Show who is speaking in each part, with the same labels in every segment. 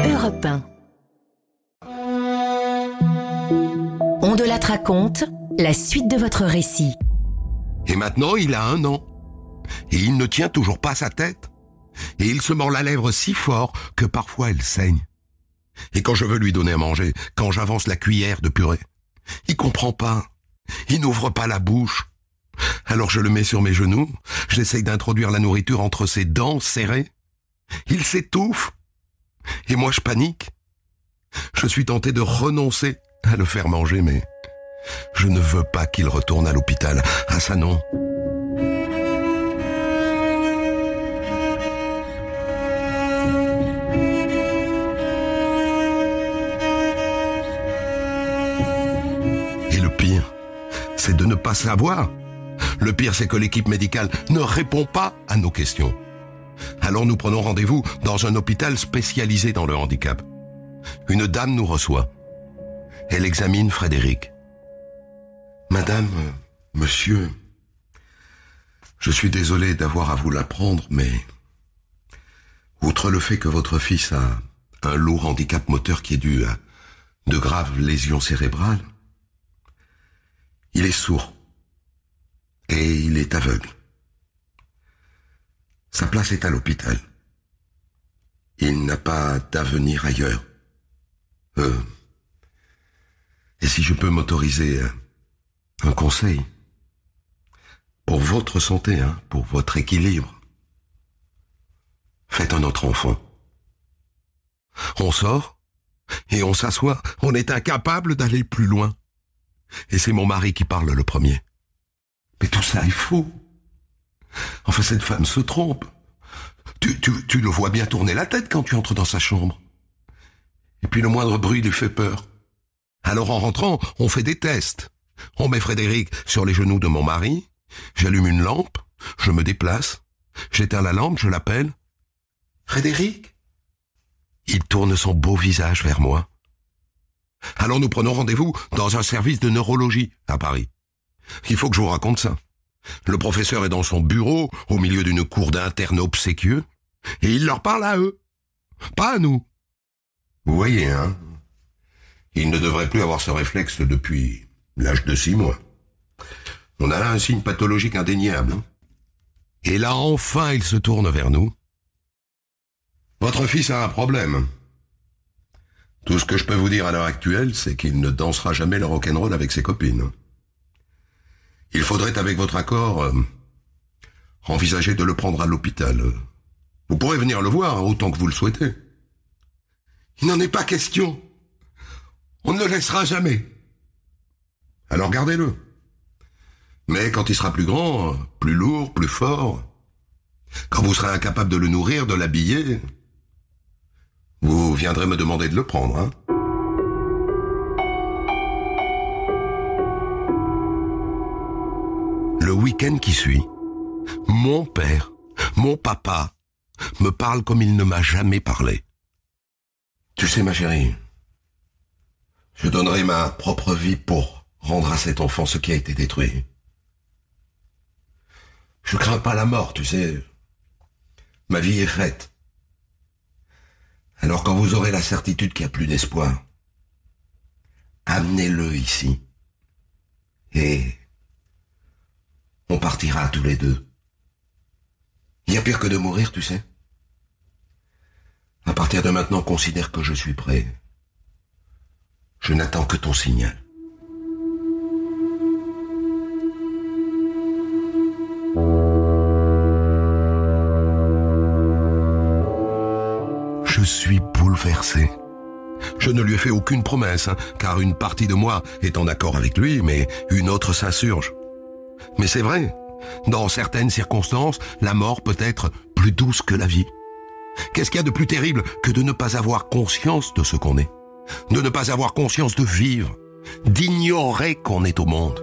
Speaker 1: Europe 1. On de la raconte, la suite de votre récit.
Speaker 2: Et maintenant, il a 1 an. Et il ne tient toujours pas sa tête. Et il se mord la lèvre si fort que parfois elle saigne. Et quand je veux lui donner à manger, quand j'avance la cuillère de purée, il comprend pas. Il n'ouvre pas la bouche. Alors je le mets sur mes genoux, j'essaye d'introduire la nourriture entre ses dents serrées. Il s'étouffe. Et moi je panique. Je suis tenté de renoncer à le faire manger, mais je ne veux pas qu'il retourne à l'hôpital. Ah ça non. Et le pire, c'est de ne pas savoir. Le pire, c'est que l'équipe médicale ne répond pas à nos questions. Alors nous prenons rendez-vous dans un hôpital spécialisé dans le handicap. Une dame nous reçoit. Elle examine Frédéric. Madame, monsieur, je suis désolé d'avoir à vous l'apprendre, mais outre le fait que votre fils a un lourd handicap moteur qui est dû à de graves lésions cérébrales, il est sourd et il est aveugle. Sa place est à l'hôpital. Il n'a pas d'avenir ailleurs. Et si je peux m'autoriser un conseil, pour votre santé, pour votre équilibre, faites un autre enfant. On sort et on s'assoit. On est incapable d'aller plus loin. Et c'est mon mari qui parle le premier. Mais tout ça est faux. Enfin, cette femme se trompe. Tu le vois bien tourner la tête quand tu entres dans sa chambre. Et puis le moindre bruit lui fait peur. Alors en rentrant, on fait des tests. On met Frédéric sur les genoux de mon mari, j'allume une lampe, je me déplace, j'éteins la lampe, je l'appelle. Frédéric ? Il tourne son beau visage vers moi. Alors nous prenons rendez-vous dans un service de neurologie à Paris. Il faut que je vous raconte ça. Le professeur est dans son bureau, au milieu d'une cour d'internes obséquieux, et il leur parle à eux, pas à nous. Vous voyez, il ne devrait plus avoir ce réflexe depuis l'âge de 6 mois. On a là un signe pathologique indéniable. Et là, enfin, il se tourne vers nous. Votre fils a un problème. Tout ce que je peux vous dire à l'heure actuelle, c'est qu'il ne dansera jamais le rock'n'roll avec ses copines. Il faudrait, avec votre accord, envisager de le prendre à l'hôpital. Vous pourrez venir le voir autant que vous le souhaitez. Il n'en est pas question. On ne le laissera jamais. Alors gardez-le. Mais quand il sera plus grand, plus lourd, plus fort, quand vous serez incapable de le nourrir, de l'habiller, vous viendrez me demander de le prendre, Le week-end qui suit, mon père, mon papa, me parle comme il ne m'a jamais parlé. Tu sais, ma chérie, je donnerai ma propre vie pour rendre à cet enfant ce qui a été détruit. Je crains pas la mort, tu sais. Ma vie est faite. Alors quand vous aurez la certitude qu'il n'y a plus d'espoir, amenez-le ici. Et on partira tous les deux. Il y a pire que de mourir, tu sais. À partir de maintenant, considère que je suis prêt. Je n'attends que ton signal. Je suis bouleversé. Je ne lui ai fait aucune promesse, car une partie de moi est en accord avec lui, mais une autre s'insurge. Mais c'est vrai, dans certaines circonstances, la mort peut être plus douce que la vie. Qu'est-ce qu'il y a de plus terrible que de ne pas avoir conscience de ce qu'on est, de ne pas avoir conscience de vivre, d'ignorer qu'on est au monde.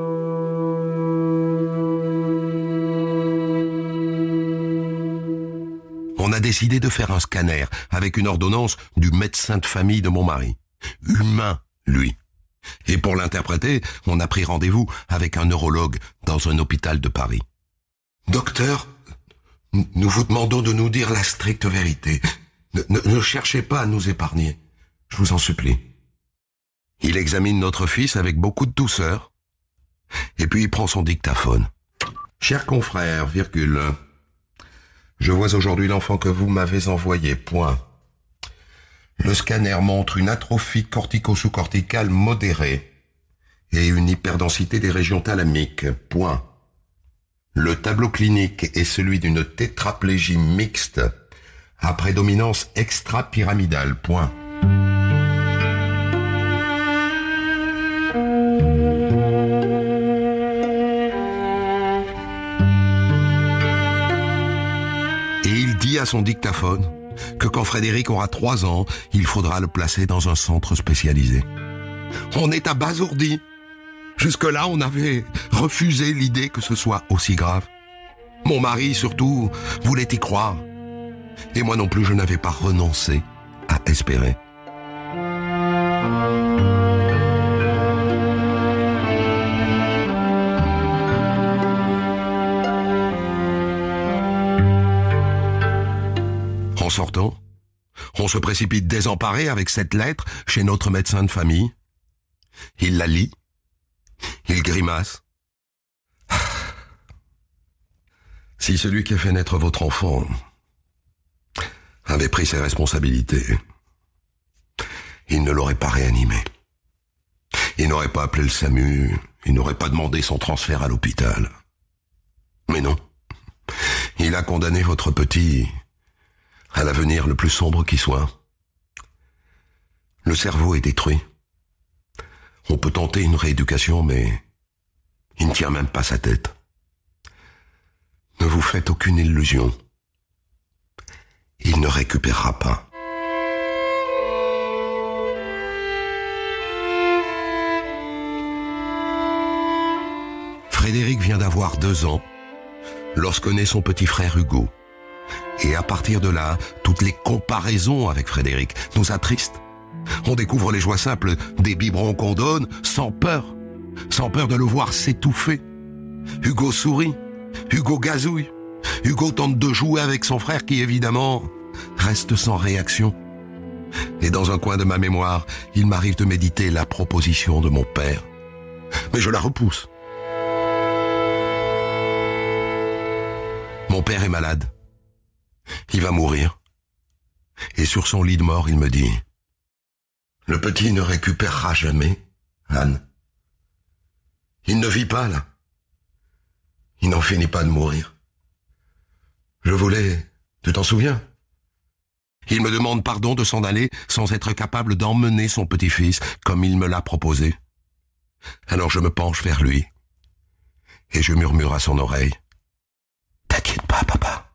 Speaker 2: On a décidé de faire un scanner avec une ordonnance du médecin de famille de mon mari. Humain, lui. Et pour l'interpréter, on a pris rendez-vous avec un neurologue dans un hôpital de Paris. « Docteur, nous vous demandons de nous dire la stricte vérité. Ne cherchez pas à nous épargner, je vous en supplie. Il examine notre fils avec beaucoup de douceur, et puis il prend son dictaphone. Cher confrère, virgule, je vois aujourd'hui l'enfant que vous m'avez envoyé, point. Le scanner montre une atrophie cortico-sous-corticale modérée et une hyperdensité des régions thalamiques, point. Le tableau clinique est celui d'une tétraplégie mixte à prédominance extra-pyramidale, point. Et il dit à son dictaphone que quand Frédéric aura 3 ans, il faudra le placer dans un centre spécialisé. On est abasourdi. Jusque-là, on avait refusé l'idée que ce soit aussi grave. Mon mari, surtout, voulait y croire. Et moi non plus, je n'avais pas renoncé à espérer. En sortant, on se précipite désemparé avec cette lettre chez notre médecin de famille. Il la lit. Il grimace. Si celui qui a fait naître votre enfant avait pris ses responsabilités, il ne l'aurait pas réanimé. Il n'aurait pas appelé le SAMU, il n'aurait pas demandé son transfert à l'hôpital. Mais non, il a condamné votre petit à l'avenir le plus sombre qui soit. Le cerveau est détruit. On peut tenter une rééducation, mais il ne tient même pas sa tête. Ne vous faites aucune illusion. Il ne récupérera pas. Frédéric vient d'avoir 2 ans lorsque naît son petit frère Hugo. Et à partir de là, toutes les comparaisons avec Frédéric nous attristent. On découvre les joies simples des biberons qu'on donne sans peur de le voir s'étouffer. Hugo sourit, Hugo gazouille, Hugo tente de jouer avec son frère qui évidemment reste sans réaction. Et dans un coin de ma mémoire, il m'arrive de méditer la proposition de mon père. Mais je la repousse. Mon père est malade. Il va mourir. Et sur son lit de mort, il me dit: le petit ne récupérera jamais, Anne. Il ne vit pas, là. Il n'en finit pas de mourir. Je voulais... Tu t'en souviens? Il me demande pardon de s'en aller sans être capable d'emmener son petit-fils comme il me l'a proposé. Alors je me penche vers lui et je murmure à son oreille: t'inquiète pas, papa.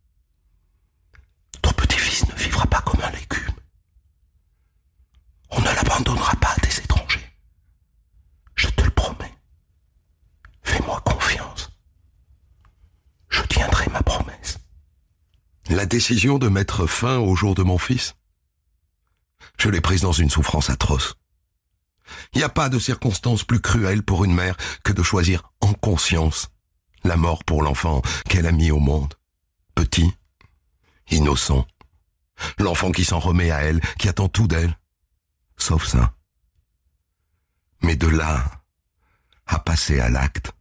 Speaker 2: Ton petit-fils ne vivra pas comme un légume. On ne l'abandonnera pas à des étrangers. Je te le promets. Fais-moi confiance. Je tiendrai ma promesse. La décision de mettre fin au jour de mon fils, je l'ai prise dans une souffrance atroce. Il n'y a pas de circonstance plus cruelle pour une mère que de choisir en conscience la mort pour l'enfant qu'elle a mis au monde. Petit, innocent, l'enfant qui s'en remet à elle, qui attend tout d'elle. Sauf ça. Mais de là à passer à l'acte.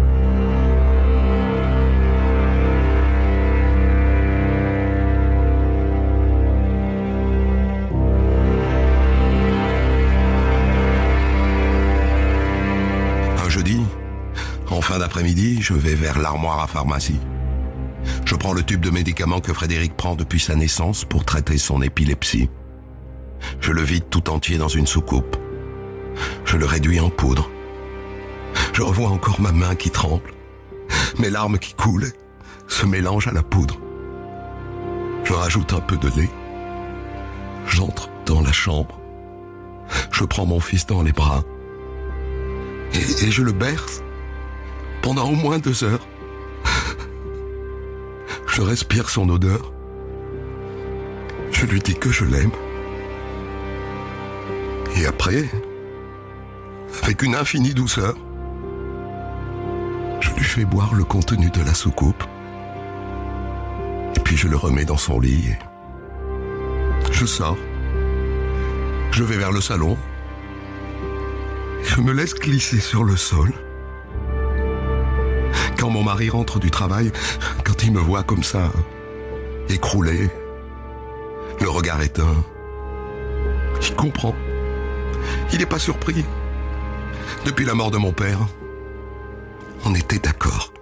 Speaker 2: Un jeudi, en fin d'après-midi, je vais vers l'armoire à pharmacie. Je prends le tube de médicaments que Frédéric prend depuis sa naissance pour traiter son épilepsie. Je le vide tout entier dans une soucoupe. Je le réduis en poudre. Je revois encore ma main qui tremble. Mes larmes qui coulent se mélangent à la poudre. Je rajoute un peu de lait. J'entre dans la chambre. Je prends mon fils dans les bras. Et je le berce pendant au moins 2 heures. Je respire son odeur. Je lui dis que je l'aime. Et après, avec une infinie douceur, je lui fais boire le contenu de la soucoupe. Et puis je le remets dans son lit Je sors. Je vais vers le salon. Je me laisse glisser sur le sol. Quand mon mari rentre du travail, quand il me voit comme ça, écroulé, le regard éteint, il comprend. Il n'est pas surpris. Depuis la mort de mon père, on était d'accord.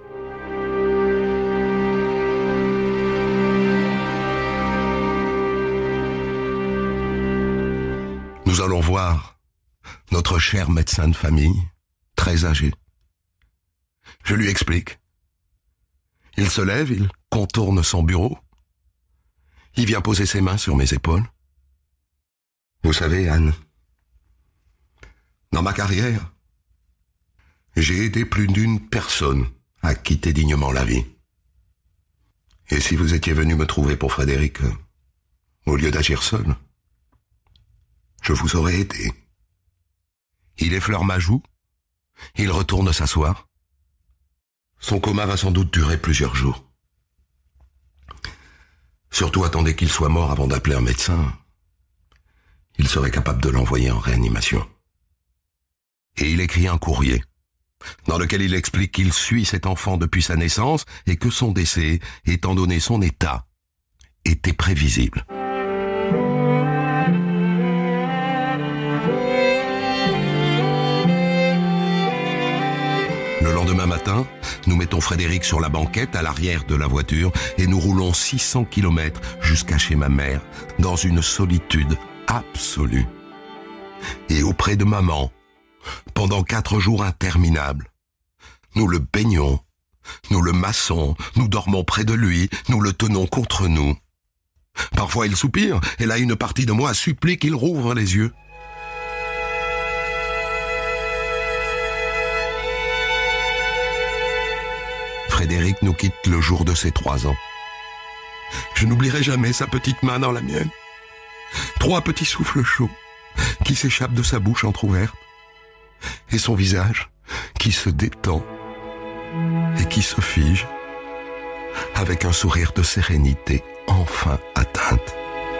Speaker 2: Nous allons voir notre cher médecin de famille, très âgé. Je lui explique. Il se lève, il contourne son bureau. Il vient poser ses mains sur mes épaules. Vous savez, Anne, dans ma carrière, j'ai aidé plus d'une personne à quitter dignement la vie. Et si vous étiez venu me trouver pour Frédéric, au lieu d'agir seul, je vous aurais aidé. Il effleure ma joue, il retourne s'asseoir. Son coma va sans doute durer plusieurs jours. Surtout attendez qu'il soit mort avant d'appeler un médecin. Il serait capable de l'envoyer en réanimation. Et il écrit un courrier, dans lequel il explique qu'il suit cet enfant depuis sa naissance et que son décès, étant donné son état, était prévisible. Le lendemain matin, nous mettons Frédéric sur la banquette à l'arrière de la voiture et nous roulons 600 km jusqu'à chez ma mère, dans une solitude absolue. Et auprès de maman, pendant 4 jours interminables, nous le baignons, nous le massons, nous dormons près de lui, nous le tenons contre nous. Parfois il soupire, et là une partie de moi supplie qu'il rouvre les yeux. Frédéric nous quitte le jour de ses 3 ans. Je n'oublierai jamais sa petite main dans la mienne. 3 petits souffles chauds qui s'échappent de sa bouche entrouverte. Et son visage qui se détend et qui se fige avec un sourire de sérénité enfin atteinte.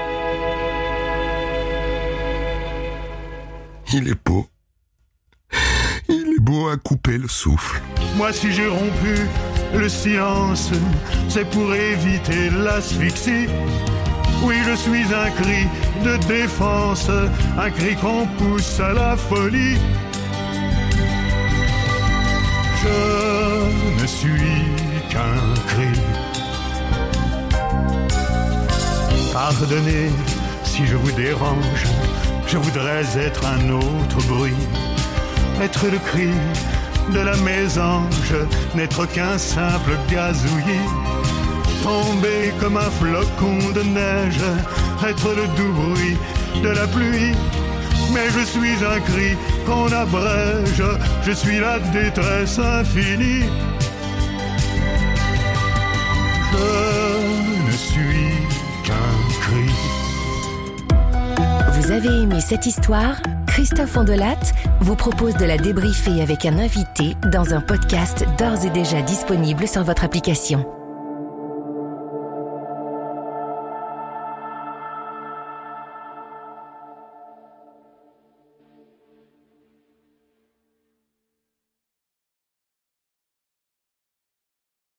Speaker 2: Il est beau. Il est beau à couper le souffle.
Speaker 3: Moi, si j'ai rompu le silence, c'est pour éviter l'asphyxie. Oui, je suis un cri de défense, un cri qu'on pousse à la folie. Je ne suis qu'un cri. Pardonnez si je vous dérange, je voudrais être un autre bruit. Être le cri de la mésange, n'être qu'un simple gazouillis. Tomber comme un flocon de neige, être le doux bruit de la pluie. Mais je suis un cri qu'on abrège, je suis la détresse infinie. Je ne suis qu'un cri.
Speaker 1: Vous avez aimé cette histoire ? Christophe Ondelat vous propose de la débriefer avec un invité dans un podcast d'ores et déjà disponible sur votre application.